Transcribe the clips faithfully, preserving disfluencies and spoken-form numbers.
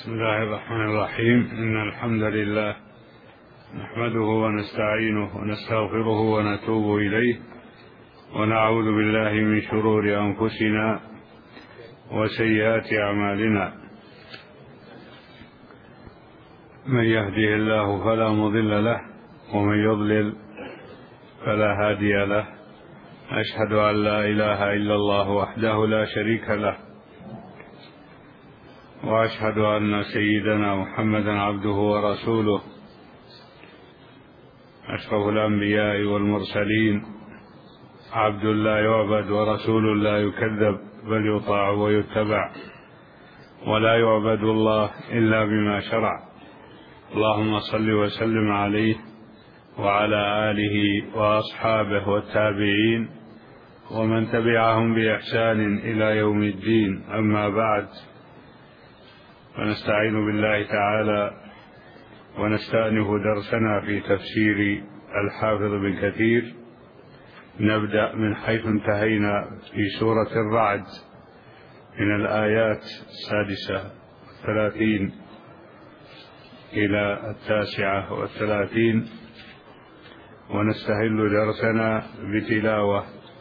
بسم الله الرحمن الرحيم. إن الحمد لله نحمده ونستعينه ونستغفره ونتوب إليه، ونعوذ بالله من شرور أنفسنا وسيئات أعمالنا. من يهده الله فلا مضل له، ومن يضلل فلا هادي له. أشهد أن لا إله إلا الله وحده لا شريك له، وأشهد أن سيدنا محمدا عبده ورسوله، أشرف الأنبياء والمرسلين، عبد لا يعبد ورسول لا يكذب، بل يطاع ويتبع، ولا يعبد الله إلا بما شرع. اللهم صل وسلم عليه وعلى آله وأصحابه والتابعين ومن تبعهم بإحسان إلى يوم الدين. أما بعد، فنستعين بالله تعالى ونستأنف درسنا في تفسير الحافظ بن كثير. نبدأ من حيث انتهينا في سورة الرعد من الآيات السادسة والثلاثين إلى التاسعة والثلاثين، ونستهل درسنا بتلاوة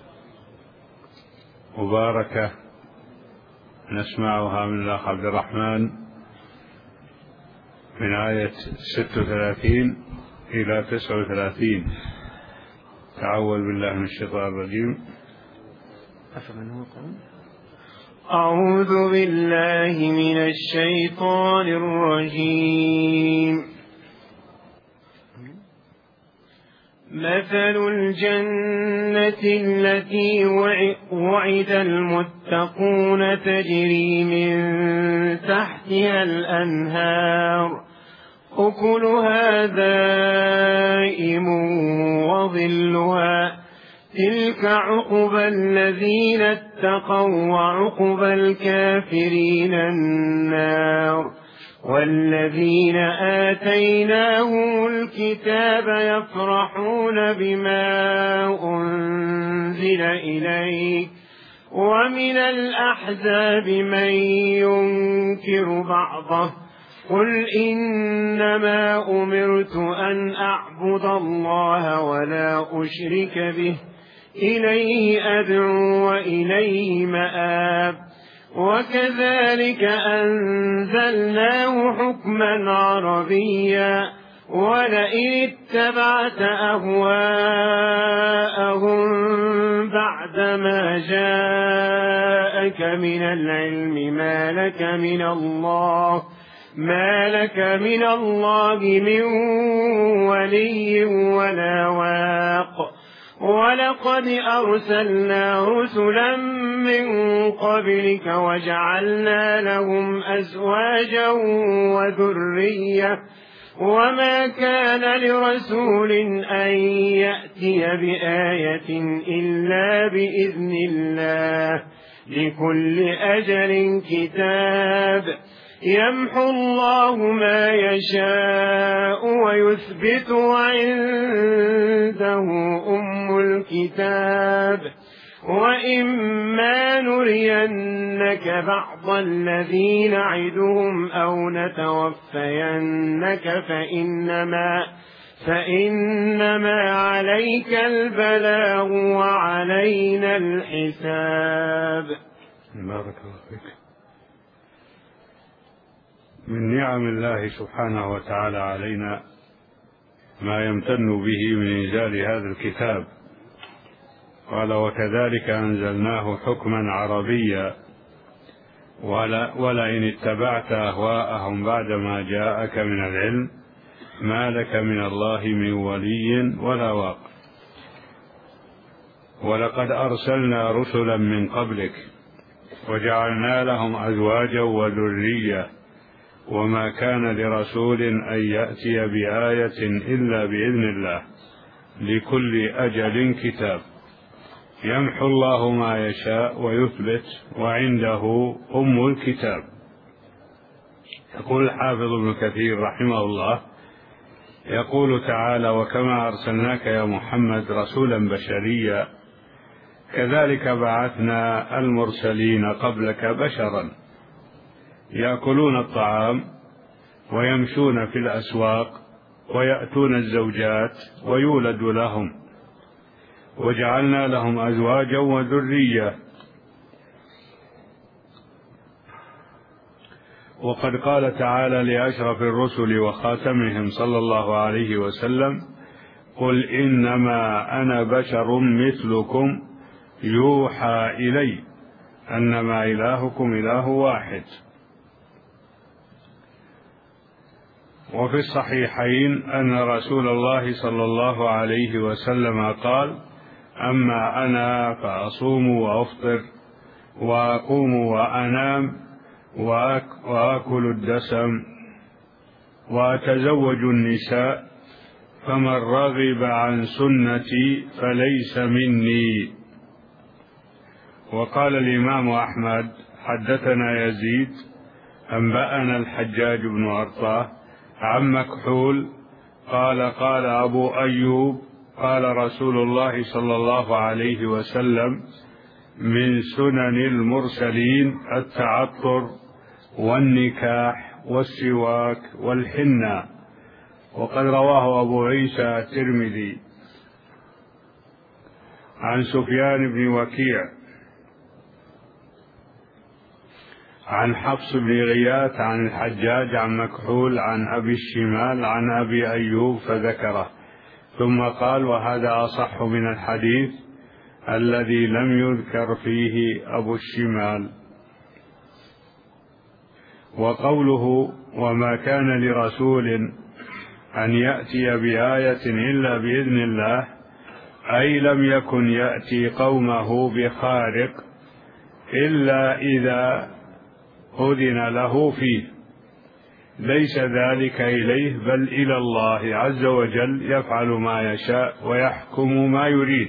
مباركة نسمعها من الأخ عبد الرحمن من آية ستة وثلاثين إلى تسعة وثلاثين. تعوذ بالله من الشيطان الرجيم. أعوذ بالله من الشيطان الرجيم. مثل الجنة التي وعد المتقون تجري من تحتها الأنهار، أكلها دائم وظلها، تلك عقبى الذين اتقوا، وعقبى الكافرين النار. والذين آتيناهم الكتاب يفرحون بما أنزل إليك، ومن الأحزاب من ينكر بعضه، قل إنما أمرت أن أعبد الله ولا أشرك به، إليه أدعو وإليه مآب. وكذلك أنزلناه حكما عربيا، ولئن اتبعت أهواءهم بعدما جاءك من العلم ما لك من الله ما لك من الله من ولي ولا واق. ولقد أرسلنا رسلا من قبلك وجعلنا لهم أزواجا وذرية، وما كان لرسول أن يأتي بآية إلا بإذن الله، لكل أجل كتاب. يمحو الله ما يشاء ويثبت، وعنده أم الكتاب. وإما نرينك بعض الذي نعدهم أو نتوفينك فإنما فإنما عليك البلاغ وعلينا الحساب. بارك الله فيك. من نعم الله سبحانه وتعالى علينا ما يمتن به من إنزال هذا الكتاب. قال: وكذلك أنزلناه حكما عربيا، ولئن اتبعت أهواءهم بعدما جاءك من العلم ما لك من الله من ولي ولا واق. ولقد أرسلنا رسلا من قبلك وجعلنا لهم أزواجا وذرية، وما كان لرسول أن يأتي بآية إلا بإذن الله، لكل أجل كتاب. يمحو الله ما يشاء ويثبت، وعنده أم الكتاب. يقول الحافظ ابن كثير رحمه الله: يقول تعالى: وكما أرسلناك يا محمد رسولا بشريا، كذلك بعثنا المرسلين قبلك بشرا يأكلون الطعام ويمشون في الأسواق ويأتون الزوجات ويولد لهم، وجعلنا لهم أزواجا وذرية. وقد قال تعالى لأشرف الرسل وخاتمهم صلى الله عليه وسلم: قل إنما أنا بشر مثلكم يوحى إلي أنما إلهكم إله واحد. وفي الصحيحين أن رسول الله صلى الله عليه وسلم قال: أما أنا فأصوم وأفطر وأقوم وأنام وآكل الدسم وأتزوج النساء، فمن رغب عن سنتي فليس مني. وقال الإمام أحمد: حدثنا يزيد أنبأنا الحجاج بن أرطاه عن مكحول قال: قال أبو أيوب: قال رسول الله صلى الله عليه وسلم: من سنن المرسلين التعطر والنكاح والسواك والحنة. وقد رواه أبو عيسى الترمذي عن سفيان بن وكيع عن حفص بن غياث عن الحجاج عن مكحول عن أبي الشمال عن أبي أيوب فذكره، ثم قال: وهذا أصح من الحديث الذي لم يذكر فيه أبو الشمال. وقوله: وما كان لرسول أن يأتي بآية إلا بإذن الله، أي لم يكن يأتي قومه بخارق إلا إذا أذن له فيه، ليس ذلك إليه بل إلى الله عز وجل، يفعل ما يشاء ويحكم ما يريد.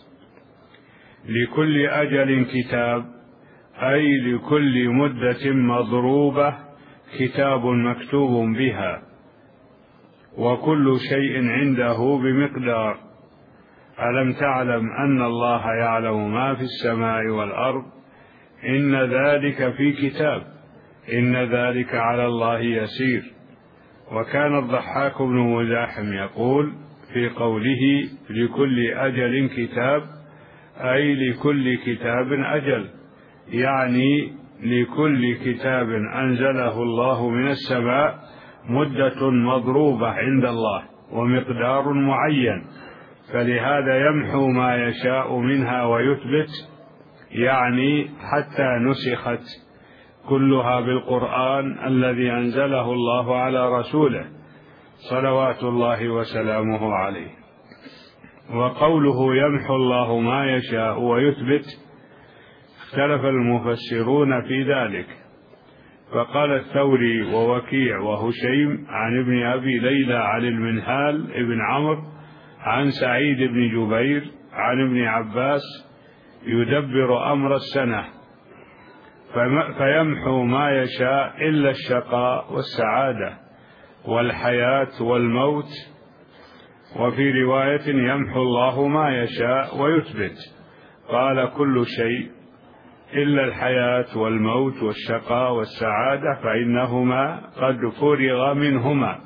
لكل أجل كتاب، أي لكل مدة مضروبة كتاب مكتوب بها، وكل شيء عنده بمقدار. ألم تعلم أن الله يعلم ما في السماء والأرض؟ إن ذلك في كتاب، إن ذلك على الله يسير. وكان الضحاك بن مزاحم يقول في قوله: لكل أجل كتاب، أي لكل كتاب أجل، يعني لكل كتاب أنزله الله من السماء مدة مضروبة عند الله ومقدار معين، فلهذا يمحو ما يشاء منها ويثبت، يعني حتى نسخت كلها بالقرآن الذي أنزله الله على رسوله صلوات الله وسلامه عليه. وقوله: يمحو الله ما يشاء ويثبت، اختلف المفسرون في ذلك، فقال الثوري ووكيع وهشيم عن ابن أبي ليلى عن المنهال ابن عمرو عن سعيد بن جبير عن ابن عباس: يدبر أمر السنة فيمحو ما يشاء إلا الشقاء والسعادة والحياة والموت. وفي رواية: يمحو الله ما يشاء ويثبت، قال: كل شيء إلا الحياة والموت والشقاء والسعادة فإنهما قد فرغ منهما.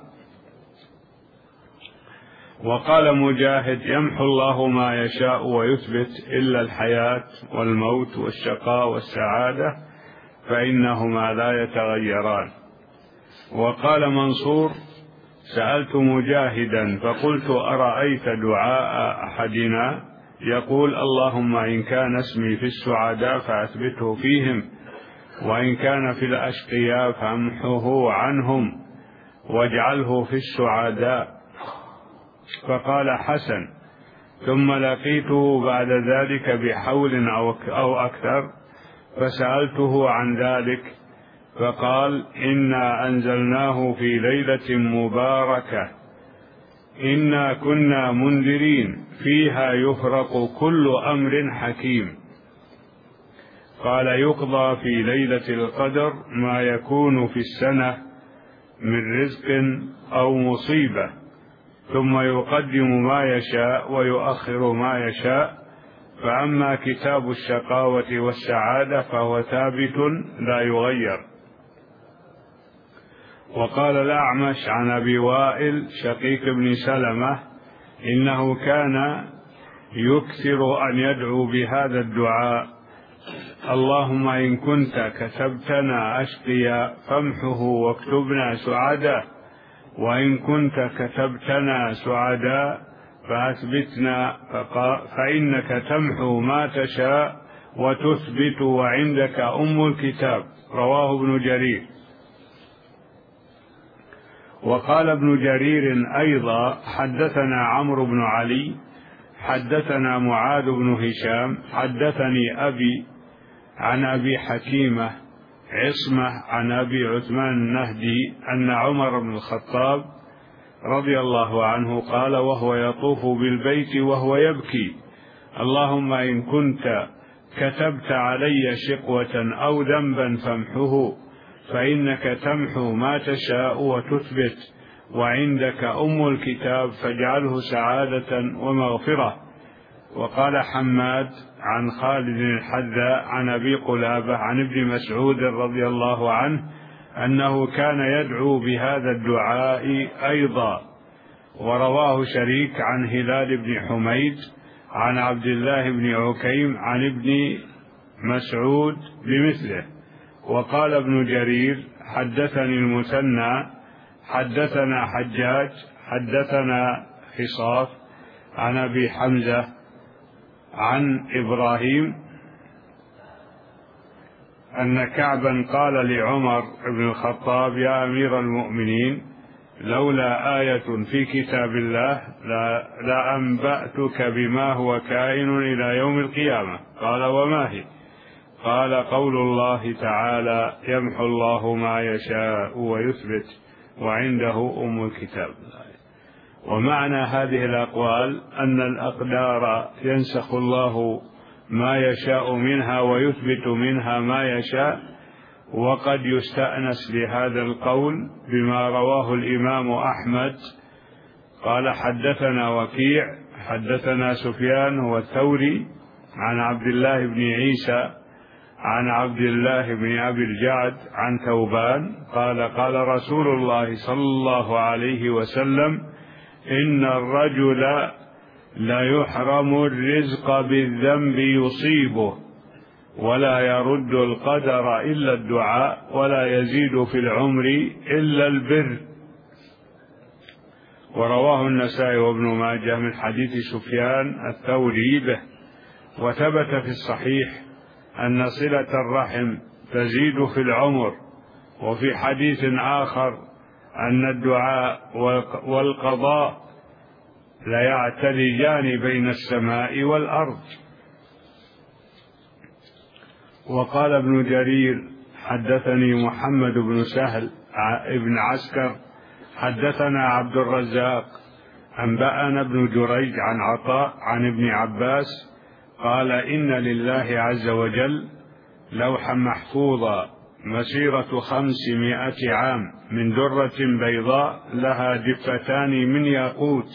وقال مجاهد: يمحو الله ما يشاء ويثبت إلا الحياة والموت والشقاء والسعادة فإنهما لا يتغيران. وقال منصور: سألت مجاهدا فقلت: أرأيت دعاء أحدنا يقول: اللهم إن كان اسمي في السعداء فأثبته فيهم، وإن كان في الأشقياء فامحه عنهم واجعله في السعداء. فقال: حسن. ثم لقيته بعد ذلك بحول أو أكثر فسألته عن ذلك، فقال: إنا أنزلناه في ليلة مباركة إنا كنا منذرين فيها يفرق كل أمر حكيم. قال: يقضى في ليلة القدر ما يكون في السنة من رزق أو مصيبة، ثم يقدم ما يشاء ويؤخر ما يشاء. فأما كتاب الشقاوة والسعادة فهو ثابت لا يغير. وقال الأعمش عن أبي وائل شقيق بن سلمة إنه كان يكثر أن يدعو بهذا الدعاء: اللهم إن كنت كتبتنا أشقيا فامحه واكتبنا سعدا، وإن كنت كتبتنا سعدا فأثبتنا، فإنك تمحو ما تشاء وتثبت وعندك أم الكتاب. رواه ابن جرير. وقال ابن جرير أيضا: حدثنا عمرو بن علي حدثنا معاذ بن هشام حدثني أبي عن أبي حكيمة عصمة عن أبي عثمان النهدي أن عمر بن الخطاب رضي الله عنه قال وهو يطوف بالبيت وهو يبكي: اللهم إن كنت كتبت علي شقوة أو ذنبا فامحه، فإنك تمحو ما تشاء وتثبت، وعندك أم الكتاب فاجعله سعادة ومغفرة. وقال حماد عن خالد الحذاء عن أبي قلابة عن ابن مسعود رضي الله عنه أنه كان يدعو بهذا الدعاء أيضا. ورواه شريك عن هلال بن حميد عن عبد الله بن عكيم عن ابن مسعود بمثله. وقال ابن جرير: حدثني المثنى حدثنا حجاج حدثنا خصاف عن أبي حمزة عن إبراهيم أن كعبا قال لعمر بن الخطاب: يا أمير المؤمنين، لولا آية في كتاب الله لأنبأتك بما هو كائن إلى يوم القيامة. قال: وما هي؟ قال: قول الله تعالى: يمحو الله ما يشاء ويثبت وعنده أم الكتاب. ومعنى هذه الأقوال أن الأقدار ينسخ الله ما يشاء منها ويثبت منها ما يشاء. وقد يستأنس لهذا القول بما رواه الإمام أحمد قال: حدثنا وكيع حدثنا سفيان والثوري عن عبد الله بن عيسى عن عبد الله بن أبي الجعد عن ثوبان قال: قال رسول الله صلى الله عليه وسلم: إن الرجل لا يحرم الرزق بالذنب يصيبه، ولا يرد القدر إلا الدعاء، ولا يزيد في العمر إلا البر. ورواه النسائي وابن ماجه من حديث سفيان الثوري به. وثبت في الصحيح أن صلة الرحم تزيد في العمر. وفي حديث آخر أن الدعاء والقضاء لا يعتلجان بين السماء والأرض. وقال ابن جرير: حدثني محمد بن سهل ابن عسكر حدثنا عبد الرزاق أنبأنا ابن جريج عن عطاء عن ابن عباس قال: إن لله عز وجل لوحا محفوظا مسيرة خمسمائة عام من درة بيضاء لها دفتان من ياقوت،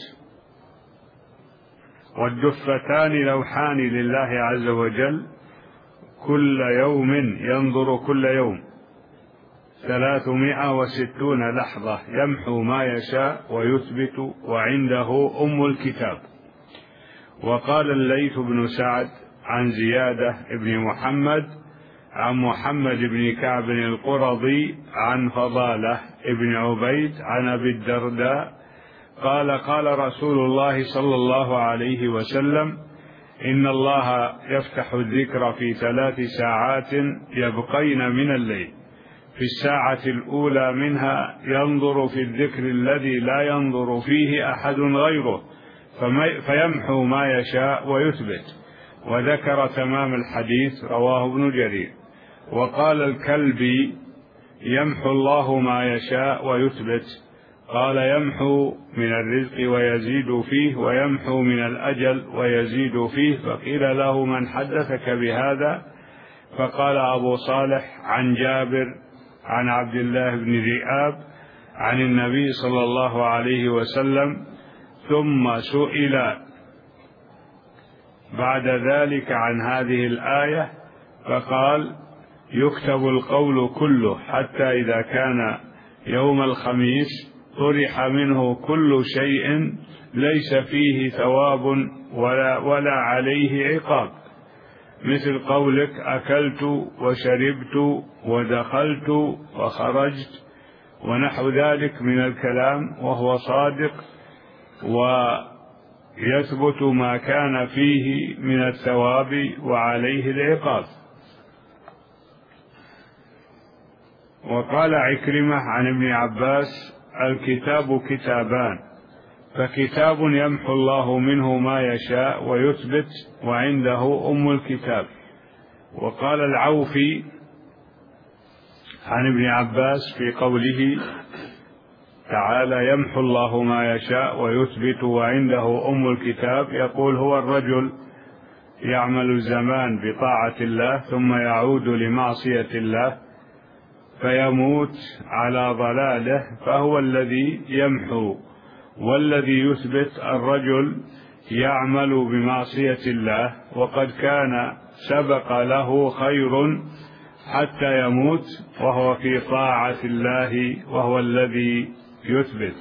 والدفتان لوحان لله عز وجل كل يوم ينظر كل يوم ثلاثمائة وستون لحظة يمحو ما يشاء ويثبت وعنده أم الكتاب. وقال الليث بن سعد عن زيادة بن محمد عن محمد بن كعب القرظي عن فضالة بن عبيد عن أبي الدرداء قال: قال رسول الله صلى الله عليه وسلم: إن الله يفتح الذكر في ثلاث ساعات يبقين من الليل، في الساعة الأولى منها ينظر في الذكر الذي لا ينظر فيه أحد غيره فيمحو ما يشاء ويثبت. وذكر تمام الحديث. رواه ابن جرير. وقال الكلبي: يمحو الله ما يشاء ويثبت. قال: يمحو من الرزق ويزيد فيه، ويمحو من الأجل ويزيد فيه. فقيل له: من حدثك بهذا؟ فقال أبو صالح: عن جابر عن عبد الله بن ذئاب عن النبي صلى الله عليه وسلم. ثم سئل بعد ذلك عن هذه الآية فقال: يكتب القول كله حتى إذا كان يوم الخميس طرح منه كل شيء ليس فيه ثواب ولا, ولا عليه عقاب، مثل قولك أكلت وشربت ودخلت وخرجت ونحو ذلك من الكلام، وهو صادق ويثبت ما كان فيه من الثواب وعليه العقاب. وقال عكرمة عن ابن عباس: الكتاب كتابان، فكتاب يمحو الله منه ما يشاء ويثبت، وعنده أم الكتاب. وقال العوفي عن ابن عباس في قوله تعالى: يمحو الله ما يشاء ويثبت وعنده أم الكتاب، يقول: هو الرجل يعمل الزمان بطاعة الله ثم يعود لمعصية الله فيموت على ضلاله، فهو الذي يمحو. والذي يثبت الرجل يعمل بمعصية الله وقد كان سبق له خير حتى يموت وهو في طاعة الله، وهو الذي يثبت.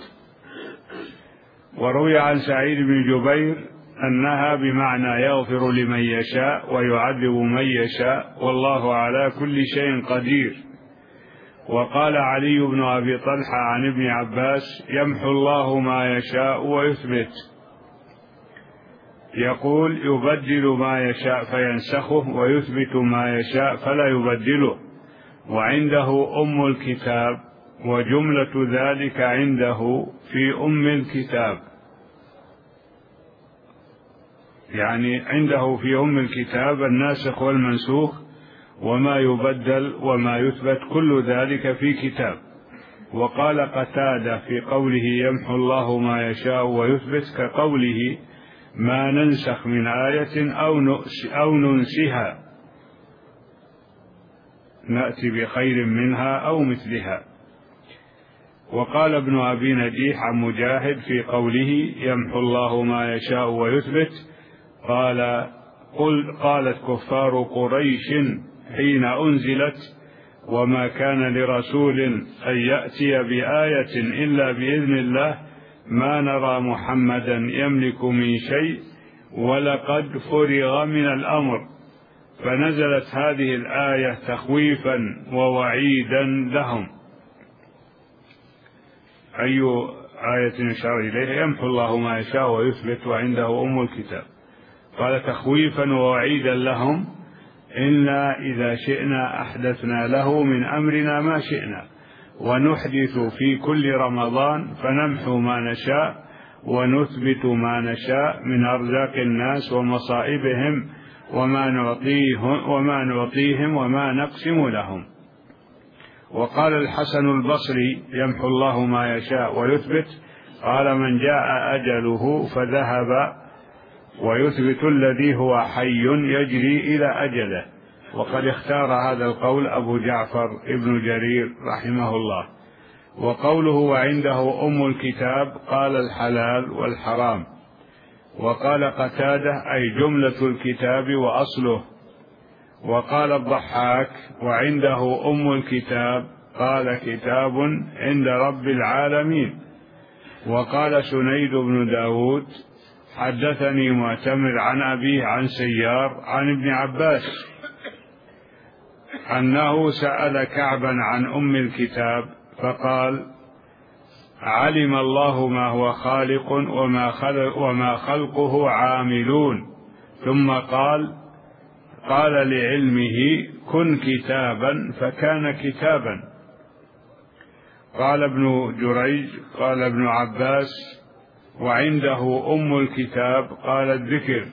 وروي عن سعيد بن جبير أنها بمعنى يغفر لمن يشاء ويعذب من يشاء، والله على كل شيء قدير. وقال علي بن أبي طلحة عن ابن عباس: يمحو الله ما يشاء ويثبت، يقول: يبدل ما يشاء فينسخه ويثبت ما يشاء فلا يبدله، وعنده أم الكتاب، وجملة ذلك عنده في أم الكتاب، يعني عنده في أم الكتاب الناسخ والمنسوخ وما يبدل وما يثبت، كل ذلك في كتاب. وقال قتادة في قوله: يمحو الله ما يشاء ويثبت، كقوله: ما ننسخ من آية أو ننسها نأتي بخير منها أو مثلها. وقال ابن أبي نجيح عن مجاهد في قوله: يمحو الله ما يشاء ويثبت، قال: قل قالت كفار قريش حين أنزلت: وما كان لرسول أن يأتي بآية إلا بإذن الله، ما نرى محمدا يملك من شيء ولقد فرغ من الأمر. فنزلت هذه الآية تخويفا ووعيدا لهم. أي آية يشار إليها؟ يمحو الله ما يشاء ويثبت وعنده أم الكتاب. قال: تخويفا ووعيدا لهم، إلا إذا شئنا أحدثنا له من أمرنا ما شئنا، ونحدث في كل رمضان فنمحو ما نشاء ونثبت ما نشاء من أرزاق الناس ومصائبهم وما نعطيهم وما نعطيهم وما نقسم لهم. وقال الحسن البصري: يمحو الله ما يشاء ويثبت، قال: من جاء أجله فذهب ويثبت الذي هو حي يجري إلى أجله. وقد اختار هذا القول أبو جعفر ابن جرير رحمه الله. وقوله: وعنده أم الكتاب، قال: الحلال والحرام. وقال قتادة: أي جملة الكتاب وأصله. وقال الضحاك: وعنده أم الكتاب، قال: كتاب عند رب العالمين. وقال سنيد بن داود: حدثني معتمر عن أبيه عن سيار عن ابن عباس أنه سأل كعبا عن أم الكتاب فقال: علم الله ما هو خالق وما, خلق وما خلقه عاملون. ثم قال: قال لعلمه: كن كتابا فكان كتابا. قال ابن جريج: قال ابن عباس: وعنده أم الكتاب، قال: الذكر.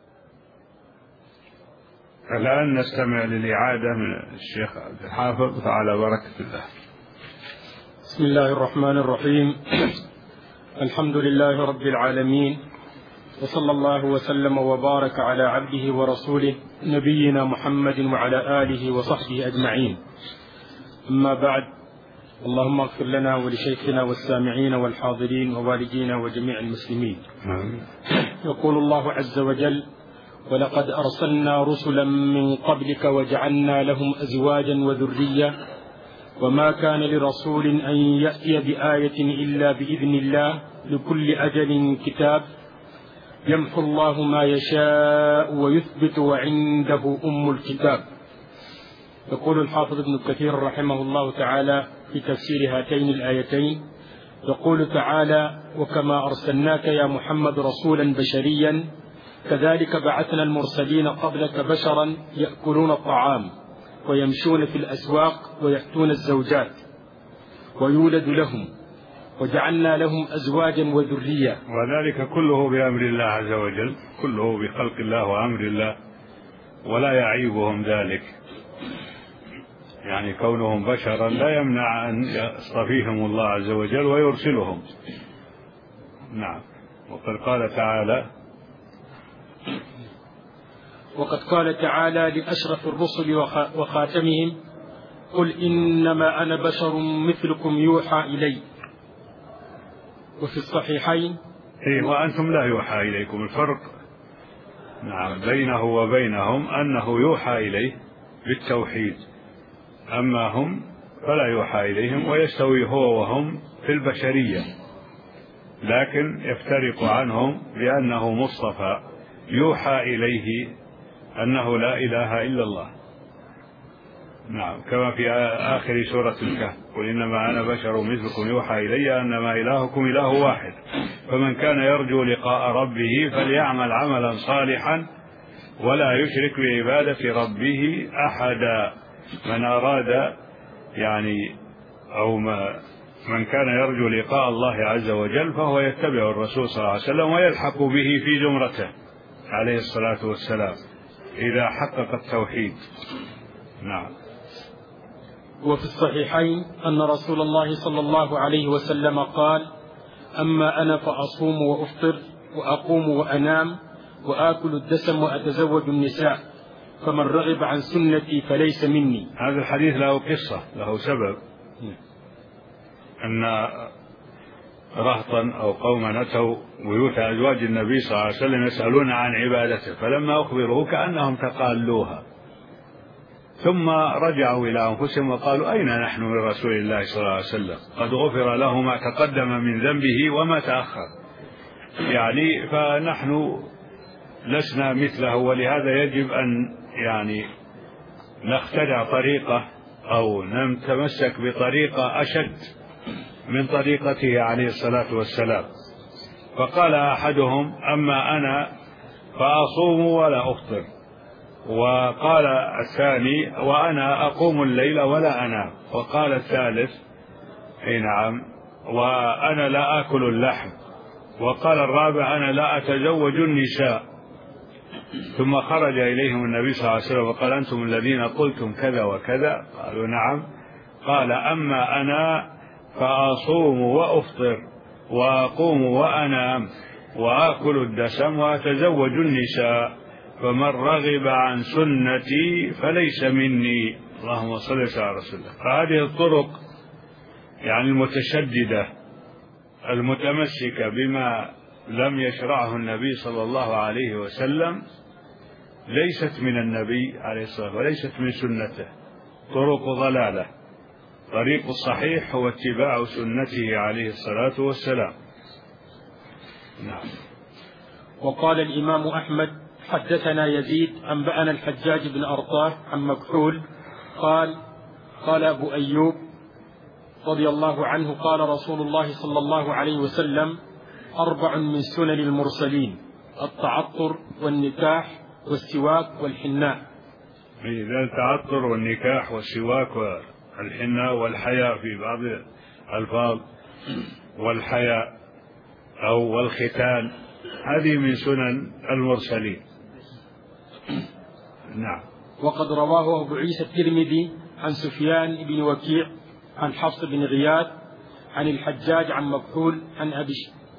الآن نستمع للإعادة من الشيخ عبد الحافظ على بركة الله. بسم الله الرحمن الرحيم. الحمد لله رب العالمين، وصلى الله وسلم وبارك على عبده ورسوله نبينا محمد وعلى آله وصحبه أجمعين. أما بعد، اللهم اغفر لنا ولشيخنا والسامعين والحاضرين ووالدينا وجميع المسلمين. يقول الله عز وجل: ولقد أرسلنا رسلا من قبلك وجعلنا لهم أزواجا وذرية وما كان لرسول أن يأتي بآية إلا بإذن الله لكل أجل كتاب يمحو الله ما يشاء ويثبت وعنده أم الكتاب. يقول الحافظ ابن كثير رحمه الله تعالى في تفسير هاتين الآيتين، يقول تعالى: وكما أرسلناك يا محمد رسولا بشريا كذلك بعثنا المرسلين قبلك بشرا يأكلون الطعام ويمشون في الأسواق ويأتون الزوجات ويولد لهم وجعلنا لهم أزواجا وذرية. وذلك كله بأمر الله عز وجل، كله بخلق الله وأمر الله، ولا يعيبهم ذلك، يعني كونهم بشرا لا يمنع أن يصطفيهم الله عز وجل ويرسلهم. نعم. وقد قال تعالى وقد قال تعالى لأشرف الرسل وخاتمهم: قل إنما أنا بشر مثلكم يوحى إلي. وفي الصحيحين: إيه وأنتم لا يوحى إليكم. الفرق نعم بينه وبينهم أنه يوحى إليه بالتوحيد، أما هم فلا يوحى إليهم، ويستوي هو وهم في البشرية، لكن يفترق عنهم لأنه مصطفى يوحى إليه أنه لا إله إلا الله. نعم، كما في آخر سورة الكهف: قل إنما أنا بشر مثلكم يوحى إلي أنما إلهكم إله واحد فمن كان يرجو لقاء ربه فليعمل عملا صالحا ولا يشرك بعبادة ربه أحدا. من أراد يعني أو ما من كان يرجو لقاء الله عز وجل فهو يتبع الرسول صلى الله عليه وسلم ويلحق به في زمرته عليه الصلاة والسلام إذا حقق التوحيد. نعم. وفي الصحيحين أن رسول الله صلى الله عليه وسلم قال: أما أنا فأصوم وأفطر وأقوم وأنام وآكل الدسم وأتزوج النساء فمن رغب عن سنتي فليس مني. هذا الحديث له قصة، له سبب، أن رهطا أو قوما أتوا بيوت أزواج النبي صلى الله عليه وسلم يسألون عن عبادته، فلما أخبروه كأنهم تقالوها، ثم رجعوا إلى أنفسهم وقالوا: أين نحن من رسول الله صلى الله عليه وسلم؟ قد غفر له ما تقدم من ذنبه وما تأخر. يعني فنحن لسنا مثله، ولهذا يجب أن يعني نخترع طريقة أو نتمسك بطريقة أشد من طريقته عليه الصلاة والسلام. فقال أحدهم: أما أنا فأصوم ولا أفطر. وقال الثاني: وأنا أقوم الليل ولا أنام. وقال الثالث: أي نعم، وأنا لا آكل اللحم. وقال الرابع: أنا لا أتزوج النساء. ثم خرج إليهم النبي صلى الله عليه وسلم وقال: أنتم الذين قلتم كذا وكذا؟ قالوا: نعم. قال: أما أنا فأصوم وأفطر وأقوم وأنام وآكل الدسم وأتزوج النساء فمن رغب عن سنتي فليس مني. اللهم صل على رسول الله. فهذه الطرق يعني المتشددة المتمسكة بما لم يشرعه النبي صلى الله عليه وسلم ليست من النبي عليه الصلاة والسلام وليست من سنته، طرق ضلالة. طريق الصحيح هو اتباع سنته عليه الصلاة والسلام. نعم. وقال الإمام أحمد: حدثنا يزيد أنبأنا الحجاج بن أرطاه عن مكحول قال: قال أبو أيوب رضي الله عنه: قال رسول الله صلى الله عليه وسلم: أربع من سنن المرسلين: التعطر والنكاح والسواك والحناء. إذا التعطر والنكاح والسواك والحناء والحياء في بعض الألفاظ، والحياء أو والختان، هذه من سنن المرسلين. نعم. وقد رواه أبو عيسى الترمذي عن سفيان بن وكيع عن حفص بن غياث عن الحجاج عن مكحول عن أبي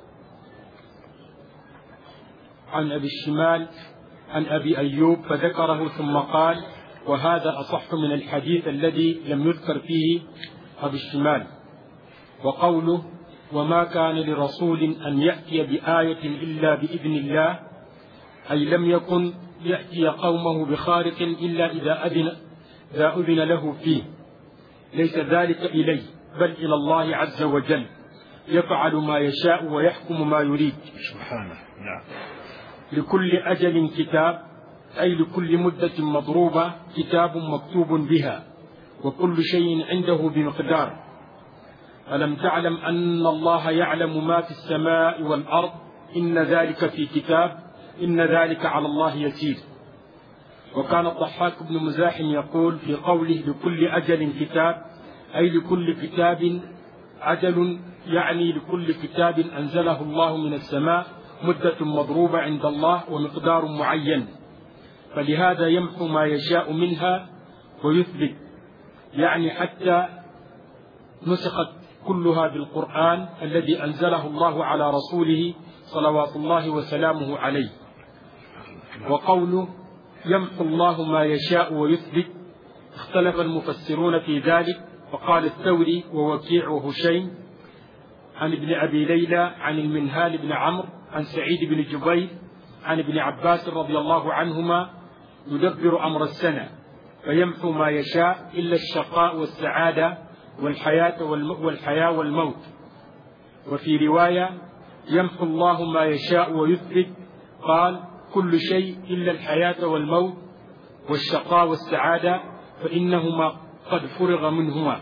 عن أبي الشمال عن أبي أيوب فذكره ثم قال: وهذا أصح من الحديث الذي لم يذكر فيه أبي الشمال. وقوله: وما كان لرسول أن يأتي بآية إلا بإذن الله، أي لم يكن يأتي قومه بخارق إلا إذا أذن, إذا أذن له فيه، ليس ذلك إلي بل إلى الله عز وجل، يفعل ما يشاء ويحكم ما يريد سبحانه. نعم. لكل أجل كتاب، أي لكل مدة مضروبة كتاب مكتوب بها، وكل شيء عنده بمقدار. ألم تعلم أن الله يعلم ما في السماء والأرض، إن ذلك في كتاب، إن ذلك على الله يسير. وكان الضحاك بن مزاحم يقول في قوله لكل أجل كتاب، أي لكل كتاب أجل، يعني لكل كتاب أنزله الله من السماء مدة مضروبة عند الله ومقدار معين، فلهذا يمحو ما يشاء منها ويثبت، يعني حتى نسخت كلها بالقرآن الذي أنزله الله على رسوله صلوات الله وسلامه عليه. وقوله يمحو الله ما يشاء ويثبت، اختلف المفسرون في ذلك، فقال الثوري ووكيع وهشيم عن ابن أبي ليلى عن المنهال بن عمرو عن سعيد بن جبير عن ابن عباس رضي الله عنهما يدبر أمر السنة فيمحو ما يشاء إلا الشقاء والسعادة والحياة والحياة والموت. وفي رواية يمحو الله ما يشاء ويثبت، قال كل شيء إلا الحياة والموت والشقاء والسعادة فإنهما قد فرغ منهما.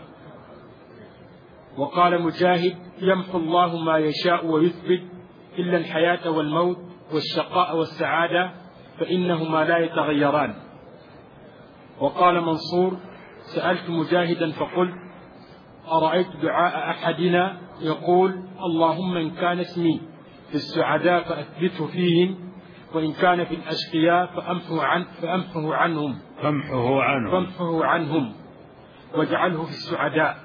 وقال مجاهد يمحو الله ما يشاء ويثبت إلا الحياة والموت والشقاء والسعادة فإنهما لا يتغيران. وقال منصور سألت مجاهدا فقلت أرأيت دعاء أحدنا يقول اللهم إن كان اسمي في السعداء فأثبته فيهم، وإن كان في الأشقياء فأمحه عن فأمحه عنهم فامحه عنهم فامحه عنهم واجعله في السعداء.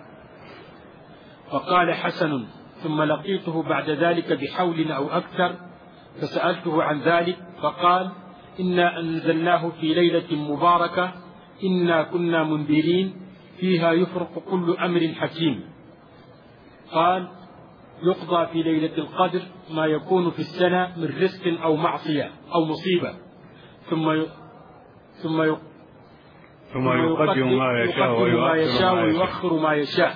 فقال حسن ثم لقيته بعد ذلك بحول أو أكثر فسألته عن ذلك فقال إنا أنزلناه في ليلة مباركة إنا كنا منذرين فيها يفرق كل أمر حكيم. قال يقضى في ليلة القدر ما يكون في السنة من رزق أو معصية أو مصيبة، ثم ي... ثم ي... ثم يقدم ما يشاء ويؤخر ما يشاء.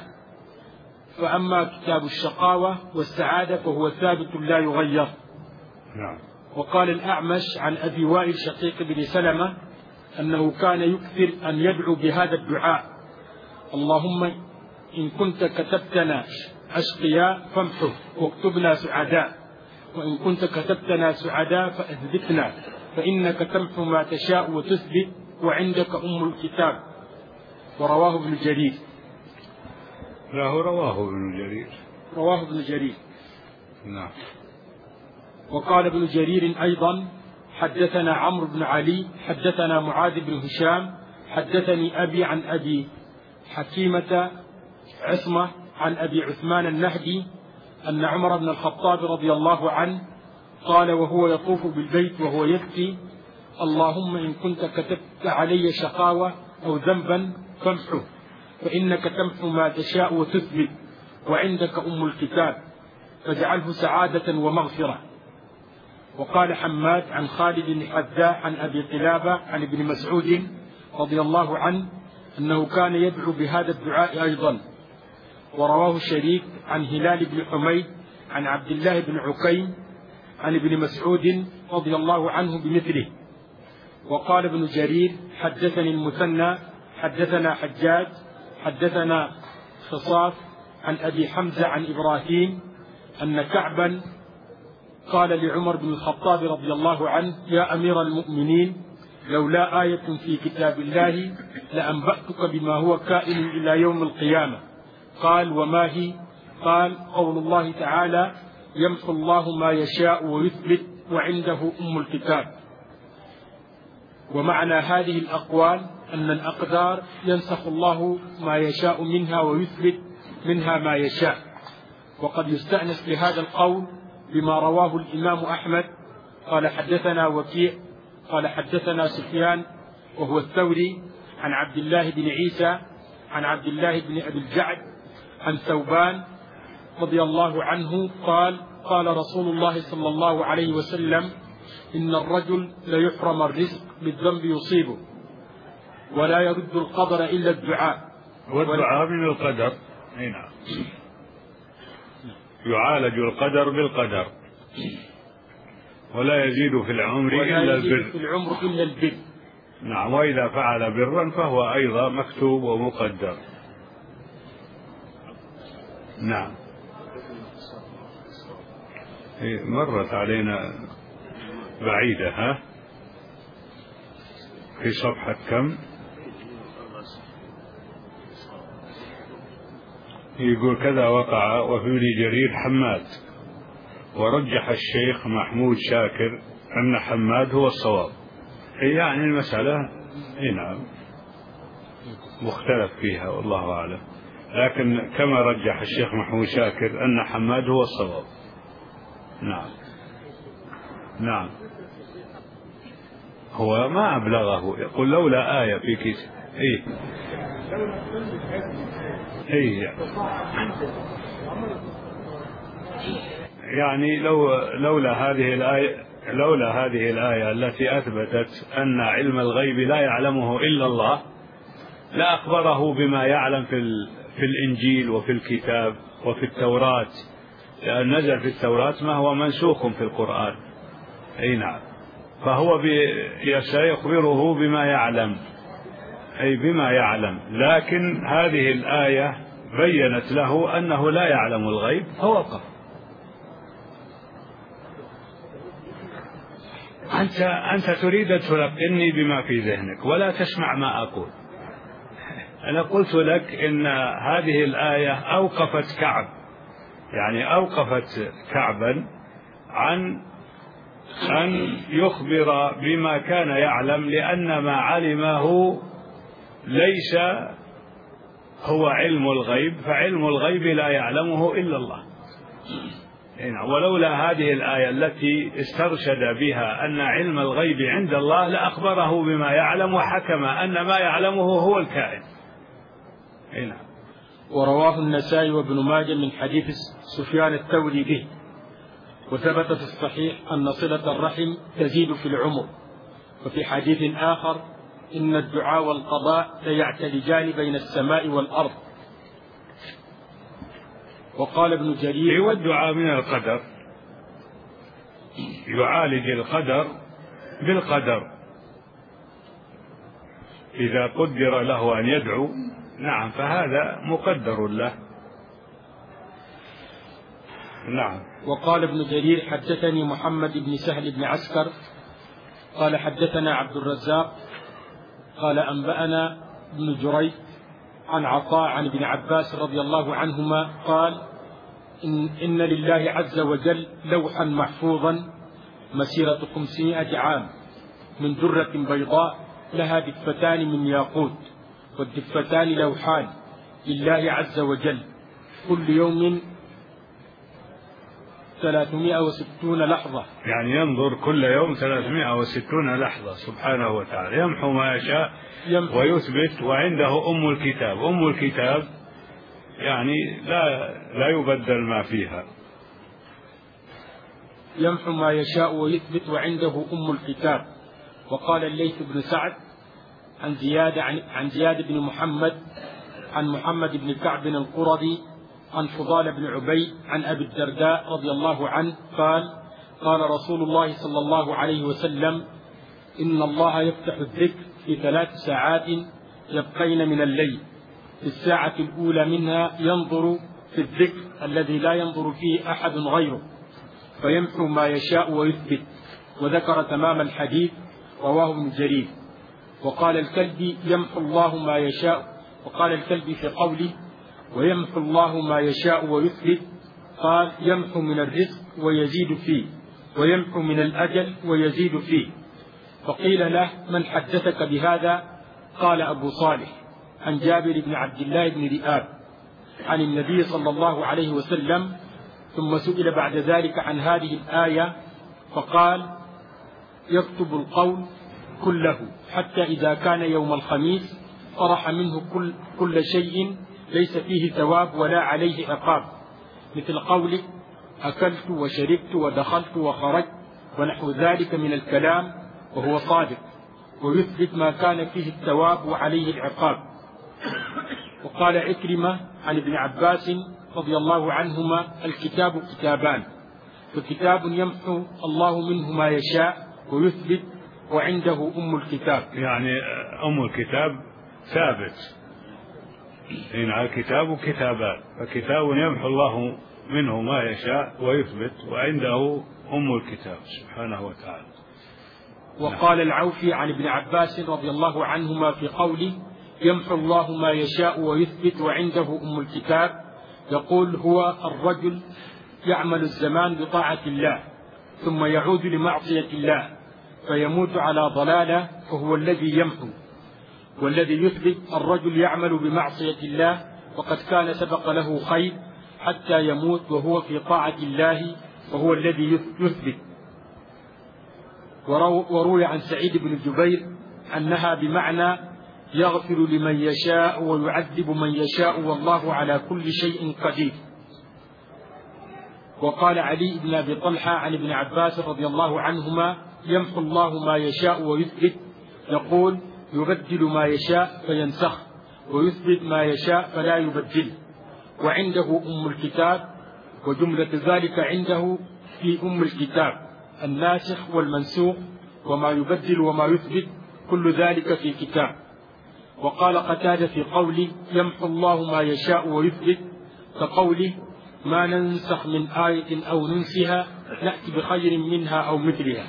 فأما كتاب الشقاوة والسعادة فهو ثابت لا يغير. نعم. وقال الأعمش عن أبي وائل شقيق بن سلمة أنه كان يكثر أن يدعو بهذا الدعاء اللهم إن كنت كتبتنا أشقياء فامحه واكتبنا سعداء، وإن كنت كتبتنا سعداء فأثبتنا، فإنك تمحو ما تشاء وتثبت وعندك أم الكتاب. ورواه ابن جرير. له رواه ابن جرير رواه ابن جرير. نعم. وقال ابن جرير أيضا حدثنا عمرو بن علي حدثنا معاذ بن هشام حدثني أبي عن أبي حكيمة عصمة عن أبي عثمان النهدي أن عمر بن الخطاب رضي الله عنه قال وهو يطوف بالبيت وهو يبكي اللهم إن كنت كتبت علي شقاوة أو ذنبا فامحه، فإنك تمحو ما تشاء وتثبت وعندك أم الكتاب، فاجعله سعادة ومغفرة. وقال حماد عن خالد بن حذاء عن أبي قلابة عن ابن مسعود رضي الله عنه أنه كان يدعو بهذا الدعاء أيضا. ورواه شريك عن هلال بن حميد عن عبد الله بن عكيم عن ابن مسعود رضي الله عنه بمثله. وقال ابن جرير حدثني المثنى حدثنا حجاج حدثنا خصاف عن أبي حمزة عن إبراهيم أن كعبا قال لعمر بن الخطاب رضي الله عنه يا أمير المؤمنين لولا آية في كتاب الله لأنبأتك بما هو كائن إلى يوم القيامة. قال وما هي؟ قال قول الله تعالى يمحو الله ما يشاء ويثبت وعنده أم الكتاب. ومعنى هذه الأقوال أن الأقدار ينسخ الله ما يشاء منها ويثبت منها ما يشاء. وقد يستأنس بهذا القول بما رواه الإمام أحمد قال حدثنا وكيع قال حدثنا سفيان وهو الثوري عن عبد الله بن عيسى عن عبد الله بن أبي الجعد عن ثوبان رضي الله عنه قال قال رسول الله صلى الله عليه وسلم إن الرجل ليحرم الرزق بالذنب يصيبه ولا يرد القدر إلا الدعاء، والدعاء من القدر. هنا يعالج القدر بالقدر، ولا يزيد في العمر إلا البر. في العمر إلا البر. نعم. وإذا فعل برا فهو أيضا مكتوب ومقدر. نعم. مرت علينا بعيدة. ها في صفحة كم؟ يقول كذا وقع وفي ابن جرير حماد، ورجح الشيخ محمود شاكر أن حماد هو الصواب. يعني المسألة نعم مختلف فيها والله أعلم، لكن كما رجح الشيخ محمود شاكر أن حماد هو الصواب. نعم. نعم. هو ما أبلغه، يقول لولا آية في كتاب. إيه إيه يعني لو لولا هذه الآية لولا هذه الآية التي أثبتت أن علم الغيب لا يعلمه إلا الله لا أخبره بما يعلم في في الإنجيل وفي الكتاب وفي التوراة، لأن نزل في التوراة ما هو منسوخ في القرآن. أي نعم. فهو سيخبره بما يعلم، أي بما يعلم، لكن هذه الآية بيّنت له أنه لا يعلم الغيب فوقف. أنت أنت تريد أن تلقني بما في ذهنك ولا تسمع ما أقول. أنا قلت لك إن هذه الآية أوقفت كعب، يعني أوقفت كعبا عن أن يخبر بما كان يعلم، لأن ما علمه ليس هو علم الغيب، فعلم الغيب لا يعلمه إلا الله. ولولا هذه الآية التي استرشد بها أن علم الغيب عند الله لأخبره بما يعلم وحكم أن ما يعلمه هو الكائن. ورواه النسائي وابن ماجه من حديث سفيان الثوري به. وثبت في الصحيح أن صلة الرحم تزيد في العمر. وفي حديث آخر إن الدعاء والقضاء ليعتلجان بين السماء والأرض. وقال ابن جرير: والدعاء من القدر، يعالج القدر بالقدر، إذا قدر له أن يدعو نعم فهذا مقدر له. نعم. وقال ابن جرير: حدثني محمد بن سهل بن عسكر قال حدثنا عبد الرزاق قال أنبأنا ابن جريج عن عطاء عن ابن عباس رضي الله عنهما قال: إن, إن لله عز وجل لوحا محفوظا مسيرة خمسمائة عام من درة بيضاء لها دفتان من ياقوت، والدفتان لوحان لله عز وجل كل يوم ثلاثمائة وستون لحظة، يعني ينظر كل يوم ثلاثمائة وستون لحظة سبحانه وتعالى، يمحو ما يشاء ويثبت، وعنده أم الكتاب. أم الكتاب يعني لا لا يبدل ما فيها، يمحو ما يشاء ويثبت وعنده أم الكتاب. وقال الليث بن سعد عن زياد عن, عن زياد بن محمد عن محمد بن كعب القرظي عن فضال بن عبيد عن أبي الدرداء رضي الله عنه قال: قال رسول الله صلى الله عليه وسلم: إن الله يفتح الذكر في ثلاث ساعات يبقين من الليل، في الساعة الأولى منها ينظر في الذكر الذي لا ينظر فيه أحد غيره فيمحو ما يشاء ويثبت. وذكر تمام الحديث، رواه ابن جرير. وقال الكلبي: يمحو الله ما يشاء. وقال الكلبي في قوله: ويمحو الله ما يشاء ويثبت، قال: يمحو من الرزق ويزيد فيه، ويمحو من الأجل ويزيد فيه. فقيل له: من حدثك بهذا؟ قال: أبو صالح عن جابر بن عبد الله بن رئاب عن النبي صلى الله عليه وسلم. ثم سئل بعد ذلك عن هذه الآية فقال: يكتب القول كله حتى إذا كان يوم الخميس فرح منه كل, كل شيء ليس فيه ثواب ولا عليه عقاب، مثل قولك: أكلت وشربت ودخلت وخرجت ونحو ذلك من الكلام، وهو صادق، ويثبت ما كان فيه الثواب وعليه العقاب. وقال عكرمة عن ابن عباس رضي الله عنهما: الكتاب كتابان، فكتاب يمحو الله منه ما يشاء ويثبت، وعنده أم الكتاب. يعني أم الكتاب ثابت، إن الكتاب كتابان، فكتاب يمحو الله منه ما يشاء ويثبت، وعنده أم الكتاب سبحانه وتعالى. وقال العوفي عن ابن عباس رضي الله عنهما في قوله: يمحو الله ما يشاء ويثبت وعنده أم الكتاب، يقول: هو الرجل يعمل الزمان بطاعة الله ثم يعود لمعصية الله فيموت على ضلالة، فهو الذي يمحو. والذي يثبت الرجل يعمل بمعصية الله وقد كان سبق له خير حتى يموت وهو في طاعة الله، وهو الذي يثبت. وروي عن سعيد بن جبير أنها بمعنى يغفر لمن يشاء ويعذب من يشاء والله على كل شيء قدير. وقال علي بن أبي طلحة عن ابن عباس رضي الله عنهما: يمحو الله ما يشاء ويثبت، يقول: يبدل ما يشاء فينسخ، ويثبت ما يشاء فلا يبدل، وعنده أم الكتاب. وجملة ذلك عنده في أم الكتاب الناسخ والمنسوخ وما يبدل وما يثبت، كل ذلك في كتاب. وقال قتادة في قوله: يمحو الله ما يشاء ويثبت، كقوله: ما ننسخ من آية أو ننسها نأتي بخير منها أو مثلها.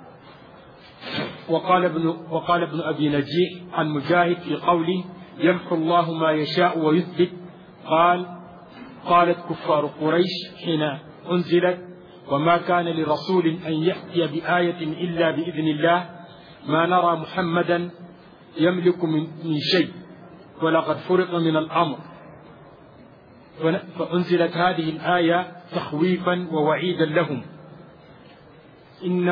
وقال ابن, وقال ابن أبي نجيح عن مجاهد في قوله: يمحو الله ما يشاء ويثبت، قال: قالت كفار قريش حين أنزلت: وما كان لرسول أن يأتي بآية إلا بإذن الله، ما نرى محمدا يملك من شيء ولقد فرق من الأمر. فأنزلت هذه الآية تخويفا ووعيدا لهم. إن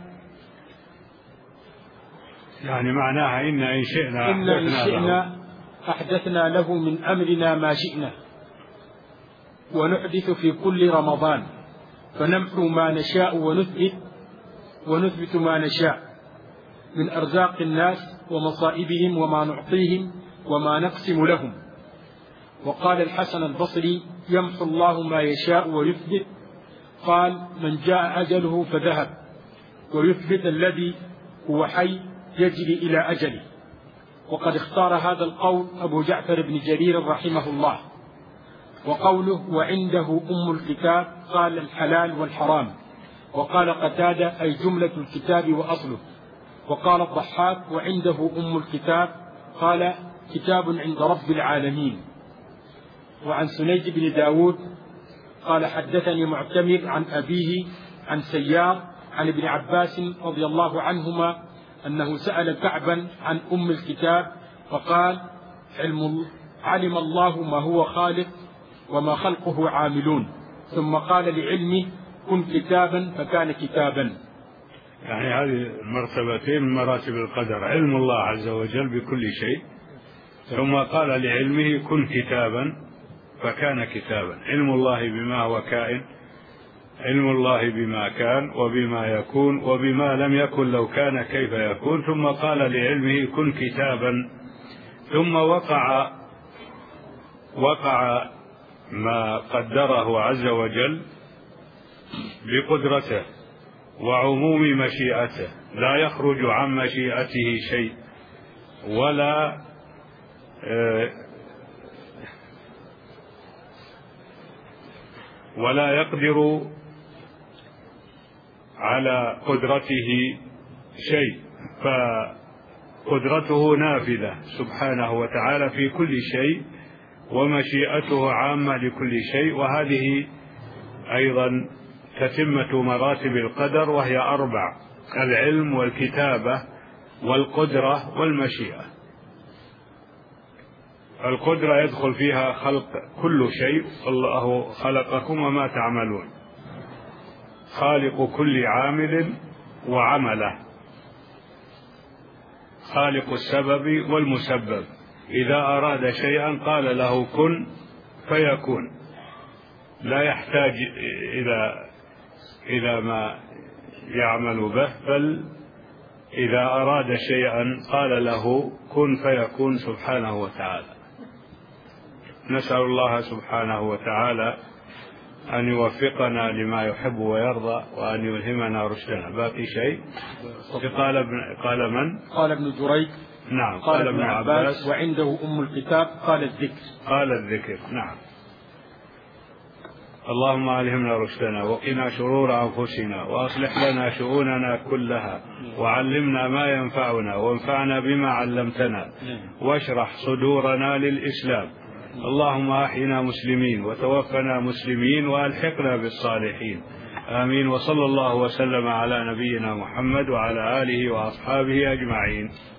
يعني معناها إن إن شئنا إن إن شئنا أحدثنا له من أمرنا ما شئنا، ونحدث في كل رمضان، فنمحو ما نشاء ونثبت ونثبت ما نشاء من أرزاق الناس ومصائبهم وما نعطيهم وما نقسم لهم. وقال الحسن البصري: يمحو الله ما يشاء ويثبت، قال: من جاء أجله فذهب، ويثبت الذي هو حي يجري إلى أجله. وقد اختار هذا القول أبو جعفر بن جرير رحمه الله. وقوله: وعنده أم الكتاب، قال: الحلال والحرام. وقال قتادة: أي جملة الكتاب وأصله. وقال الضحاك: وعنده أم الكتاب، قال: كتاب عند رب العالمين. وعن سنيد بن داود قال: حدثني معتمر عن أبيه عن سيار عن ابن عباس رضي الله عنهما أنه سأل كعبا عن أم الكتاب فقال: علم علم الله ما هو خالق وما خلقه عاملون، ثم قال لعلمه: كن كتابا، فكان كتابا. يعني هذه المرتبتين من مراتب القدر: علم الله عز وجل بكل شيء، ثم قال لعلمه: كن كتابا، فكان كتابا. علم الله بما هو كائن، علم الله بما كان وبما يكون وبما لم يكن لو كان كيف يكون. ثم قال لعلمه: كن كتابا. ثم وقع وقع ما قدره عز وجل بقدرته وعموم مشيئته، لا يخرج عن مشيئته شيء، ولا ولا يقدر على قدرته شيء، فقدرته نافذة سبحانه وتعالى في كل شيء، ومشيئته عامة لكل شيء. وهذه أيضا تتمة مراتب القدر، وهي أربع: العلم والكتابة والقدرة والمشيئة. القدرة يدخل فيها خلق كل شيء، الله خلقكم وما تعملون، خالق كل عامل وعمله، خالق السبب والمسبب. إذا أراد شيئا قال له كن فيكون، لا يحتاج إلى إلى ما يعمل به، بل إذا أراد شيئا قال له كن فيكون سبحانه وتعالى. نسأل الله سبحانه وتعالى أن يوفقنا لما يحب ويرضى وأن يلهمنا رشدنا. باقي شيء؟ قال ابن قال من؟ قال ابن جريج. نعم. قال, قال ابن عباس, عباس وعنده أم الكتاب قال الذكر. قال الذكر. نعم. اللهم ألهمنا رشدنا وقنا شرور أنفسنا وأصلح لنا شؤوننا كلها وعلمنا ما ينفعنا وانفعنا بما علمتنا واشرح صدورنا للإسلام. اللهم أحينا مسلمين وتوفنا مسلمين وألحقنا بالصالحين. آمين. وصلى الله وسلم على نبينا محمد وعلى آله وأصحابه أجمعين.